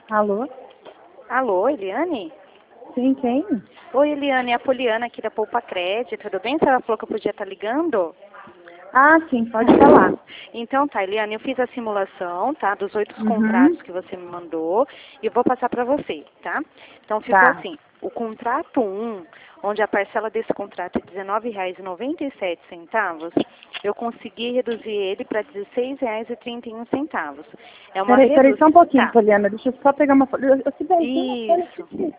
Alô? Alô, Eliane? Sim, quem? Oi, Eliane, é a Poliana aqui da Poupa Crédito, tudo bem? A senhora falou que eu podia estar ligando? Ah, sim, pode falar. Então tá, Eliane, eu fiz a simulação, tá, dos 8 Uhum. contratos que você me mandou e eu vou passar para você, tá? Então ficou Tá. assim, o contrato 1, onde a parcela desse contrato é R$19,97, eu consegui reduzir ele para R$16,31. É uma Peraí, só redução... um pouquinho, Tá, Poliana. Deixa eu só pegar uma folha. Eu se bem, tem uma folha isso. aqui.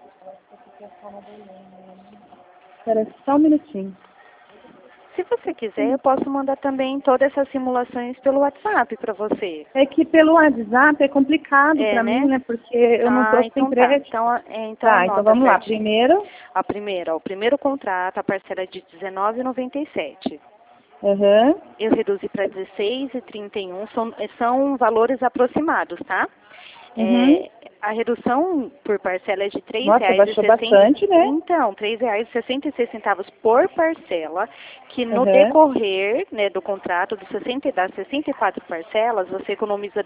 Peraí, só um minutinho. Se você quiser, eu posso mandar também todas essas simulações pelo WhatsApp para você. É que pelo WhatsApp é complicado É, pra mim, né? né? Porque eu não tô Ah, sem então tá. crédito. Então Tá, então anota vamos lá. certinho. Primeiro. A primeira, o primeiro contrato, a parcela é de R$19,97. Aham. Eu reduzi para R$16,31. São valores aproximados, tá? Uhum. A redução por parcela é de Nossa, baixou R$3,60. bastante, né? Então, R$3,66 por parcela, que no Aham. decorrer, né, do contrato das 64 parcelas, você economiza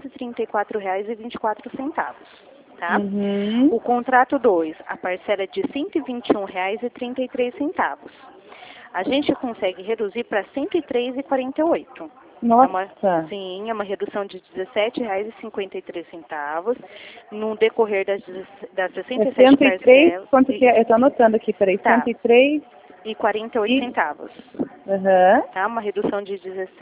R$234,24, tá? Uhum. O contrato 2, a parcela é de R$121,33. A gente consegue reduzir para R$103,48. Nossa. Sim, é uma redução de R$17,53 no decorrer das É 67 103, parcelas. quanto que é? Eu tô anotando aqui, peraí. Tá, 103 e 48 e... centavos. Aham. Tá? Uma redução de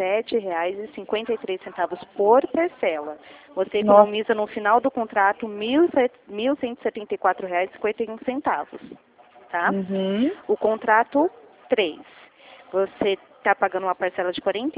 R$17,53 por parcela. Você Nossa. economiza no final do contrato R$1.174,51. Tá? Uhum. O contrato 3, você está pagando uma parcela de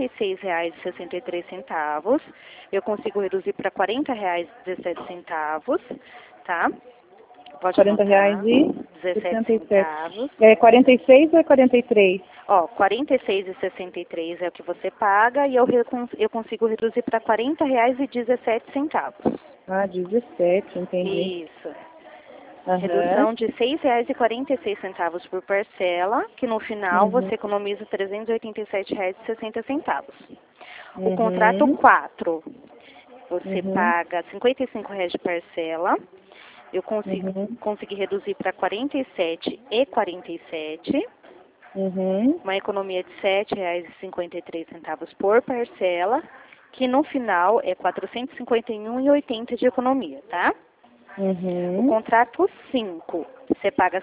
R$46,63. Eu consigo reduzir para R$40,17, tá? Pode 40 reais anotar, e 17 67. centavos. É 46 ou é 43? Ó, R$46,63 é o que você paga e eu consigo reduzir para R$40,17. Ah, 17, entendi. Isso. Aham. Redução de R$6,46 por parcela, que no final Uhum. você economiza R$387,60. O contrato Uhum. 4, você Uhum. paga R$55 de parcela. Eu Uhum. consegui reduzir para R$47,47. Uhum. Uma economia de R$7,53 por parcela, que no final é R$451,80 de economia, tá? O Uhum. contrato 5, você paga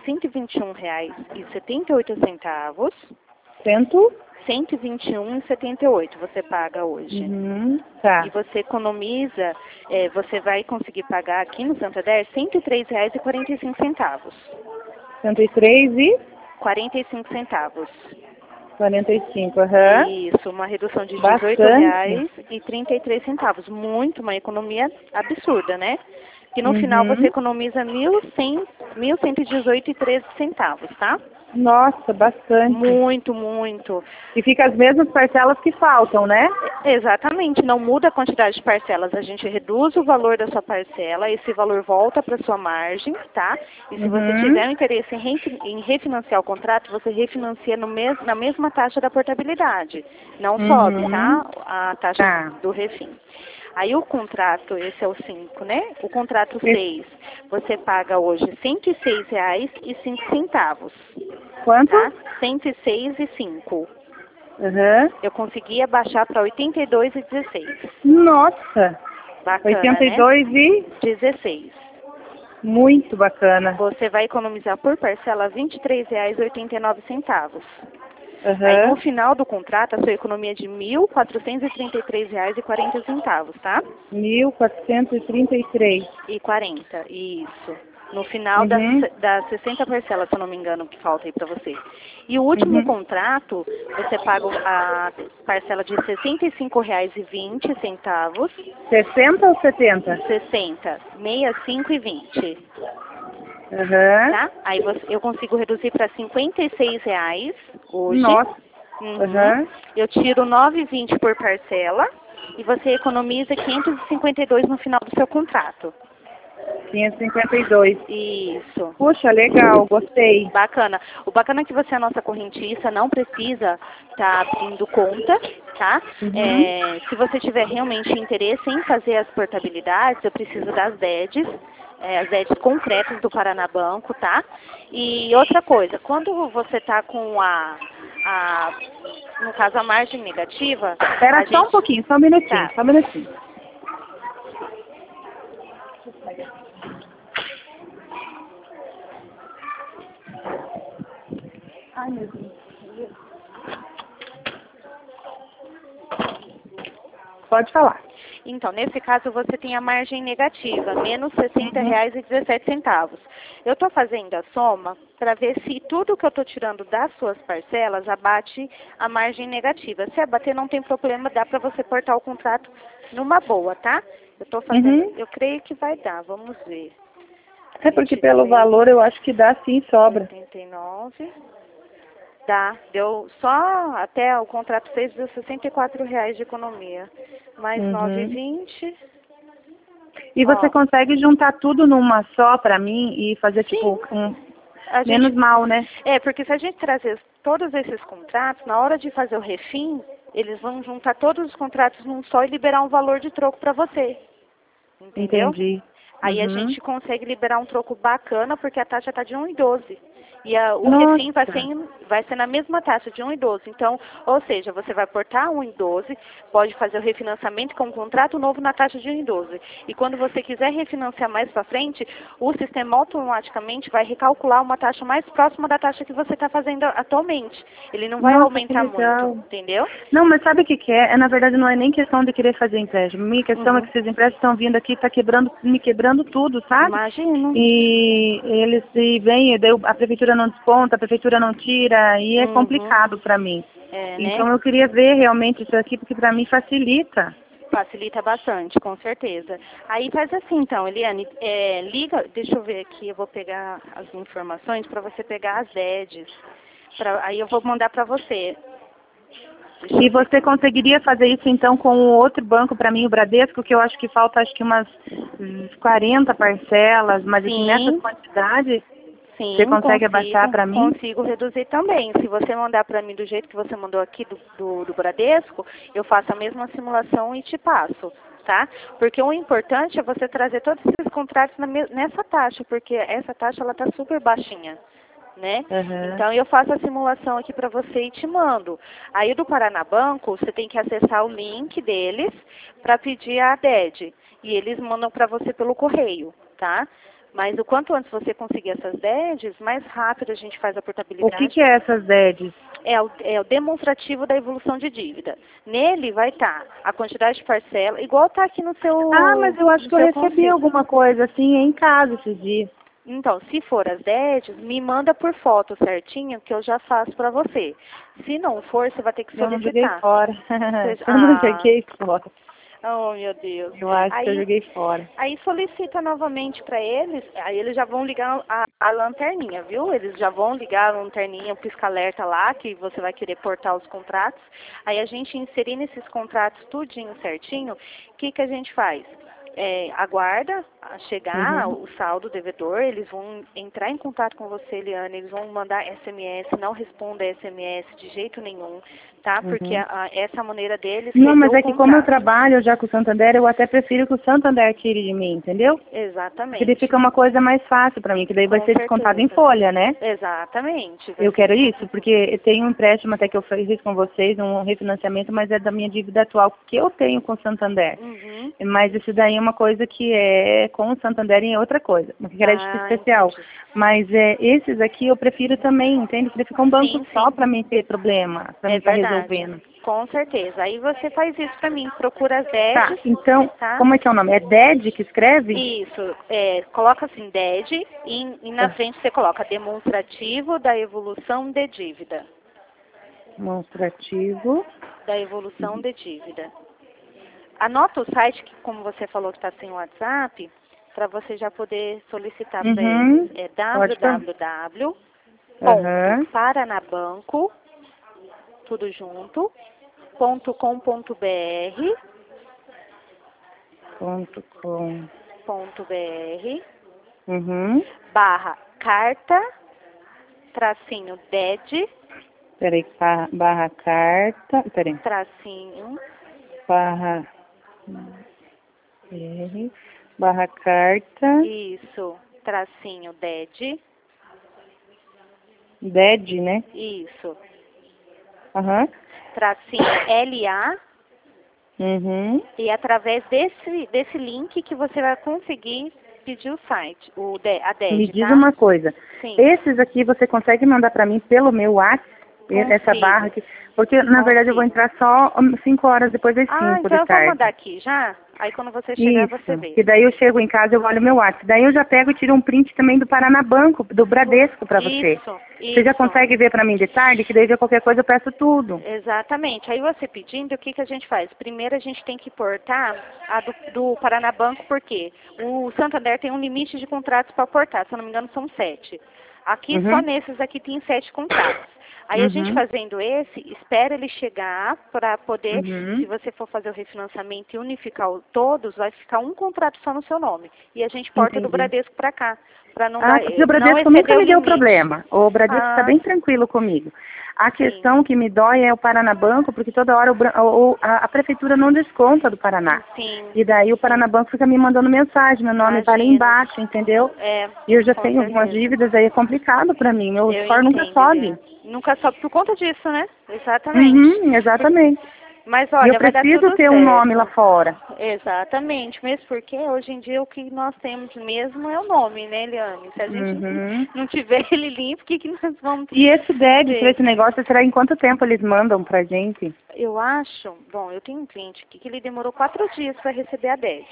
R$121,78. Cento? R$121,78 você paga hoje. Uhum. E Tá. você economiza, você vai conseguir pagar aqui no Santander R$103,45. 103 e 45 centavos. 45. Aham. Isso, uma redução de Bastante. R$18,33. Muito, uma economia absurda, né? Que no final você Uhum. economiza 1.118,13 centavos, tá? Nossa, bastante. Muito, muito. E fica as mesmas parcelas que faltam, né? Exatamente, não muda a quantidade de parcelas, a gente reduz o valor da sua parcela, esse valor volta para sua margem, tá? E se você Uhum. tiver um interesse em refinanciar o contrato, você refinancia na mesma taxa da portabilidade, não sobe, Uhum. tá? A taxa Tá. do refim. Aí o contrato, esse é o 5, né? O contrato Esse- 6, você paga hoje R$106,05, Quanto? tá? R$106,05. Aham. Eu consegui abaixar para 82,16. Nossa. Bacana, né? 82 e 16. muito bacana. Você vai economizar por parcela R$23,89. Aí no Aham. final do contrato, a sua economia é de R$1.433,40, tá? 1433. E 40, isso. No final Uhum. das 60 parcelas, se eu não me engano, que falta aí para você. E o último Uhum. contrato, você paga a parcela de R$65,20, 60 ou 70? 60, 65,20, Aham. tá? Aí eu consigo reduzir para R$56 hoje. Nossa. Uhum. Aham. Eu tiro 9,20 por parcela e você economiza 552 no final do seu contrato. 552. Isso. Puxa, legal, gostei. Bacana. O bacana é que você é a nossa correntista, não precisa estar abrindo conta, tá? Uhum. Se você tiver realmente interesse em fazer as portabilidades, eu preciso das DEDs, as DEDs concretas do Paranabanco, tá? E outra coisa, quando você está com no caso, a margem negativa, Espera a só um gente... pouquinho, só um minutinho, Tá. só um minutinho. Ai, meu Deus. Pode falar. Então, nesse caso, você tem a margem negativa, menos R$ 60,17. Eu estou fazendo a soma para ver se tudo que eu estou tirando das suas parcelas abate a margem negativa. Se abater, não tem problema, dá para você portar o contrato numa boa, tá? Eu estou fazendo, Uhum. eu creio que vai dar, vamos ver. É porque pelo valor eu acho que dá sim, sobra. 89. Dá, deu só até o contrato fez deu R$ 64 de economia. Mais Uhum. 9,20. E você Ó, consegue juntar tudo numa só pra mim e fazer sim, tipo a menos gente mal, né? porque se a gente trazer todos esses contratos, na hora de fazer o refim, eles vão juntar todos os contratos num só e liberar um valor de troco para você. Entendeu? Entendi. Aí a Uhum. gente consegue liberar um troco bacana porque a taxa está de 1,12. E o refim Nossa. vai ser na mesma taxa de 1,12. Então, ou seja, você vai portar 1,12, pode fazer o refinanciamento com um contrato novo na taxa de 1,12. E quando você quiser refinanciar mais para frente, o sistema automaticamente vai recalcular uma taxa mais próxima da taxa que você está fazendo atualmente. Ele não vai Nossa, que aumentar muito, legal. entendeu? Não, mas sabe o que que é? Na verdade, não é nem questão de querer fazer empréstimo. Minha questão é Uhum. que esses empréstimos estão vindo aqui, tá quebrando, me quebrando tudo, sabe? Imagino. E eles se vêm, daí a prefeitura não desconta, a prefeitura não tira, e é Uhum. complicado para mim. É, né? Então eu queria ver realmente isso aqui, porque para mim facilita. Facilita bastante, com certeza. Aí faz assim então, Eliane, liga, deixa eu ver aqui, eu vou pegar as informações para você pegar as EDs. Aí eu vou mandar para você. Deixa E eu ver. você conseguiria fazer isso então com o outro banco para mim, o Bradesco, que eu acho que falta acho que umas 40 parcelas, mas assim, nessas Sim, quantidades, você sim, consegue abaixar consigo, para mim? consigo reduzir também. Se você mandar para mim do jeito que você mandou aqui do Bradesco, eu faço a mesma simulação e te passo, tá? Porque o importante é você trazer todos esses contratos nessa taxa, porque essa taxa ela tá super baixinha, né? Aham. Então eu faço a simulação aqui para você e te mando. Aí do Paranabanco, você tem que acessar o link deles para pedir a DED. E eles mandam para você pelo correio, tá? Mas o quanto antes você conseguir essas DEDs, mais rápido a gente faz a O que portabilidade. que é essas DEDs? É o demonstrativo da evolução de dívida. Nele vai estar a quantidade de parcela, igual está aqui no Ah, mas eu acho no que eu seu recebi conselho. alguma coisa assim em casa esses dias. Então, se for as DEDs, me manda por foto certinho que eu já faço para você. Se não for, você vai ter que Eu não joguei solicitar. fora. Eu não Ah, joguei fora. oh meu Deus. Eu acho que eu Aí, joguei fora. aí solicita novamente para eles, aí eles já vão ligar a lanterninha, viu? Eles já vão ligar a lanterninha, o pisca-alerta lá, que você vai querer portar os contratos. Aí a gente inserindo esses contratos tudinho certinho, o que que a gente faz? Aguarda a chegar Uhum. o saldo devedor, eles vão entrar em contato com você, Eliane, eles vão mandar SMS, não responda SMS de jeito nenhum, tá? Porque Uhum. essa maneira deles Não, reter mas o é que como eu contrato. trabalho já com o Santander, eu até prefiro que o Santander tire de mim, entendeu? Porque daí Exatamente, fica uma coisa mais fácil pra mim, que daí vai com ser descontado em certeza. folha, né? Exatamente, vai Eu ser quero desconto. isso, porque eu tenho um empréstimo até que eu fiz com vocês, um refinanciamento, mas é da minha dívida atual que eu tenho com o Santander. Uhum. Mas isso daí é uma coisa que é com o Santander e é outra coisa, um crédito Ah, especial. entendi. Mas esses aqui eu prefiro também, entende? Porque fica um banco Sim, só sim, para mim ter problema, para mim é estar verdade. resolvendo. Com certeza. Aí você faz isso pra mim, procura as Tá, DEDs, então, tá? como é que é o nome? É DED que escreve? Isso, coloca assim, DED, e na Ah, frente você coloca demonstrativo da evolução de dívida. demonstrativo. Da evolução de dívida. Anota o site, que como você falou que está sem WhatsApp, para você já poder solicitar para eles. Uhum. É Pode pôr. Aham. www.paranabanco, tudo junto, .com.br, Ponto com. barra carta, tracinho DED, Peraí, barra carta, peraí, tracinho, barra, barra carta, isso, tracinho DED, DED, né? isso, Aham. tracinho LA, e através desse link que você vai conseguir pedir o site, a DED, Me diz tá? uma coisa. Sim. Esses aqui você consegue mandar para mim pelo meu WhatsApp? Essa barra aqui? Porque, na verdade, eu vou entrar só 5 horas depois das 5 então de eu vou tarde. mandar aqui já. Aí quando você chegar, você vê. E daí eu chego em casa, eu olho o meu WhatsApp. Daí eu já pego e tiro um print também do Paranabanco, do Bradesco para você. Você já consegue ver para mim de tarde? Que daí já qualquer coisa eu peço tudo. Exatamente. Aí você pedindo, o que a gente faz? Primeiro a gente tem que portar a do Paranabanco, porque o Santander tem um limite de contratos para portar. Se eu não me engano, são 7. Aqui, só nesses aqui tem 7 contratos. Aí a gente fazendo esse, espera ele chegar para poder, se você for fazer o refinanciamento e unificar todos, vai ficar um contrato só no seu nome. E a gente porta do Bradesco para cá. Para não dar, O Bradesco nunca me deu problema. O Bradesco está bem tranquilo comigo. A questão que me dói é o Paranabanco, porque toda hora a prefeitura não desconta do Paraná. Sim. E daí o Paranabanco fica me mandando mensagem, meu nome está ali embaixo, entendeu? E eu já tenho algumas dívidas, aí é complicado para mim. Meu score nunca sobe. Nunca sobe por conta disso, né? Exatamente. Exatamente. Mas olha, eu preciso ter um nome lá fora. Exatamente, mesmo porque hoje em dia o que nós temos mesmo é o nome, né, Eliane? Se a gente não tiver ele limpo, o que nós vamos ter? E esse DED, para esse negócio, será em quanto tempo eles mandam pra gente? Eu acho, bom, eu tenho um cliente aqui que ele demorou 4 dias para receber a DED.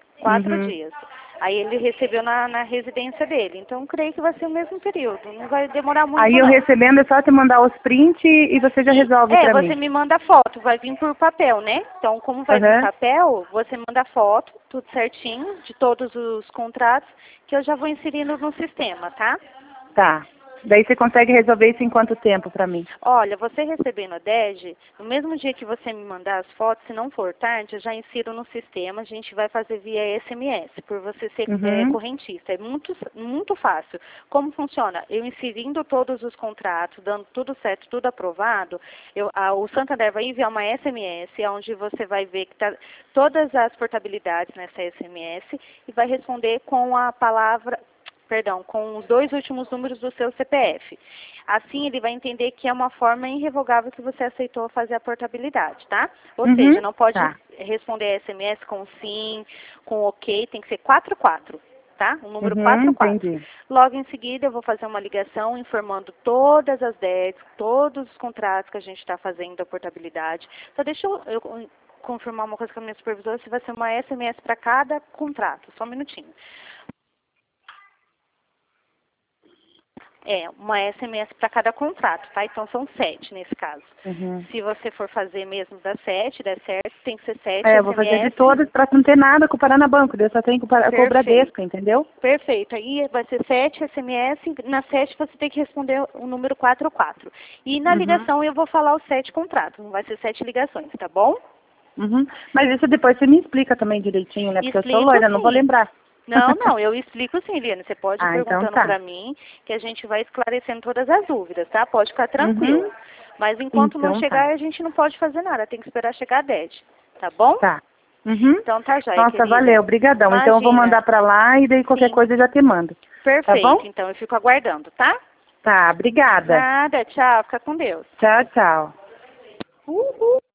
4 dias. Aí ele recebeu na residência dele. Então, creio que vai ser o mesmo período. Não vai demorar muito, Aí eu recebendo, é só te mandar os prints e você já resolve pra mim. Você me manda foto. Vai vir por papel, né? Então, como vai vir papel, você manda foto, tudo certinho, de todos os contratos, que eu já vou inserindo no sistema, tá? Tá. Daí você consegue resolver isso em quanto tempo pra mim? Olha, você recebendo a DED, no mesmo dia que você me mandar as fotos, se não for tarde, eu já insiro no sistema, a gente vai fazer via SMS, por você ser correntista. É muito fácil. Como funciona? Eu inserindo todos os contratos, dando tudo certo, tudo aprovado, o Santander vai enviar uma SMS, onde você vai ver que tá todas as portabilidades nessa SMS e vai responder com a palavra... com os 2 últimos números do seu CPF. Assim, ele vai entender que é uma forma irrevogável que você aceitou fazer a portabilidade, tá? Ou seja, não pode responder SMS com sim, com ok, tem que ser 44, tá? O número 44. Logo em seguida, eu vou fazer uma ligação informando todas as DEDs, todos os contratos que a gente está fazendo a portabilidade. Então, deixa eu confirmar uma coisa com a minha supervisora, se vai ser uma SMS para cada contrato. Só um minutinho. Uma SMS para cada contrato, tá? Então são 7 nesse caso. Se você for fazer mesmo das 7, der certo, tem que ser 7 SMS. Eu vou fazer de todas para não ter nada com o Paranabanco, eu só tenho com o Bradesco, entendeu? Perfeito. Aí vai ser 7 SMS, na 7 você tem que responder o número 44. E na ligação eu vou falar os 7 contratos, não vai ser 7 ligações, tá bom? Mas isso depois você me explica também direitinho, né? Porque eu sou loira, não vou lembrar. Não, eu explico sim, Eliane. Você pode ir perguntando para mim, que a gente vai esclarecendo todas as dúvidas, tá? Pode ficar tranquilo. Mas enquanto não chegar, a gente não pode fazer nada. Tem que esperar chegar a DED, tá bom? Tá. Então tá já, Nossa, valeu, brigadão. Então eu vou mandar para lá e daí qualquer coisa eu já te mando. Perfeito, tá bom? Então eu fico aguardando, tá? Tá, obrigada. Nada, tchau, fica com Deus. Tchau, tchau.